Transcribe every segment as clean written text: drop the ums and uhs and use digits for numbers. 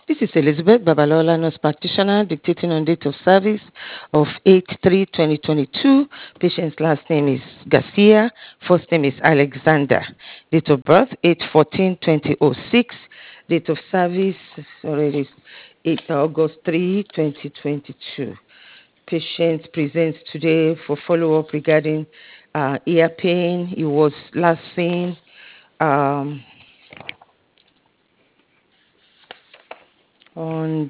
This is Elizabeth Babalola, nurse practitioner, dictating on date of service of 8/3/2022. Patient's last name is Garcia, first name is Alexander. Date of birth 8/14/2006. Date of service already 8 August 2022. Patient presents today for follow-up regarding ear pain. He was last seen on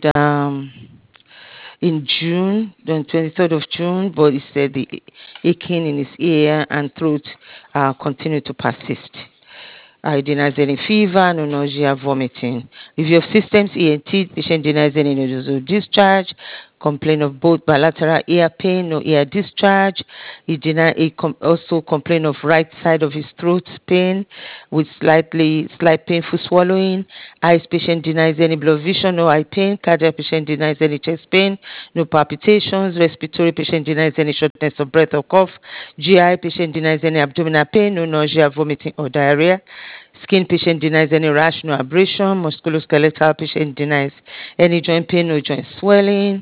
in June, on 23rd of June, but he said the aching in his ear and throat continued to persist. He denies any fever, no nausea, vomiting. Review of systems, ENT, patient denies any nasal discharge, complain of both bilateral ear pain, no ear discharge. He also complain of right side of his throat pain with slight painful swallowing. Eyes patient denies any blood vision, no eye pain. Cardiac patient denies any chest pain, no palpitations. Respiratory patient denies any shortness of breath or cough. GI patient denies any abdominal pain, no nausea, vomiting or diarrhea. Skin patient denies any rash, no abrasion. Musculoskeletal patient denies any joint pain, no joint swelling.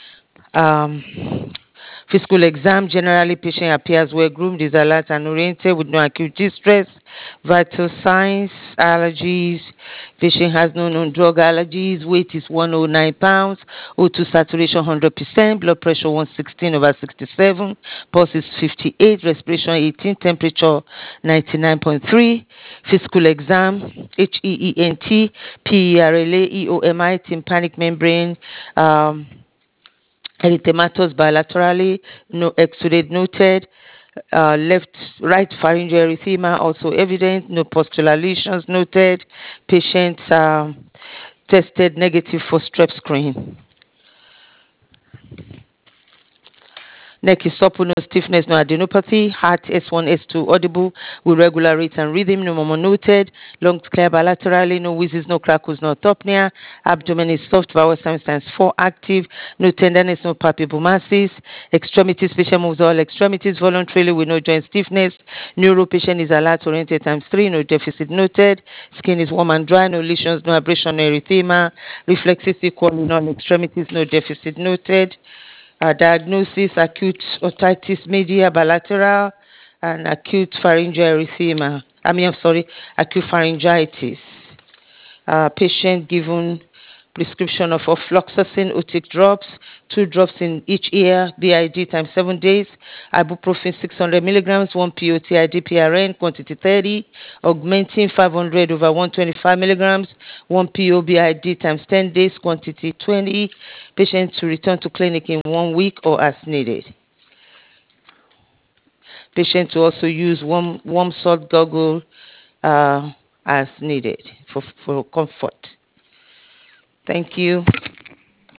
Physical exam, generally patient appears well groomed, is alert and oriented with no acute distress. Vital signs, allergies, patient has no known drug allergies, weight is 109 pounds, O2 saturation 100%, blood pressure 116/67, pulse is 58, respiration 18, temperature 99.3. Physical exam, HEENT, PERLA, EOMI, tympanic membrane, erythematous bilaterally, no exudate noted. Right pharyngeal erythema also evident, no postural lesions noted. Patients tested negative for strep screen. Neck is supple, no stiffness, no adenopathy. Heart S1, S2 audible with regular rate and rhythm, no murmur noted. Lungs clear bilaterally, no wheezes, no crackles, no orthopnea. Abdomen is soft, bowel signs times 4 active, no tenderness, no palpable masses. Extremities, patient moves all extremities voluntarily with no joint stiffness. Neuro patient is alert, oriented times 3, no deficit noted. Skin is warm and dry, no lesions, no abrasion, no erythema. Reflexes equal in all extremities, no deficit noted. Diagnosis, acute otitis media bilateral and acute pharyngeal erythema. Acute pharyngitis. Patient given prescription of ofloxacin otic drops, 2 drops in each ear, BID times 7 days, ibuprofen 600 milligrams, 1 POTID PRN, quantity 30, augmentin 500/125 milligrams, 1 POBID times 10 days, quantity 20. Patient to return to clinic in 1 week or as needed. Patient to also use warm salt goggle as needed for comfort. Thank you.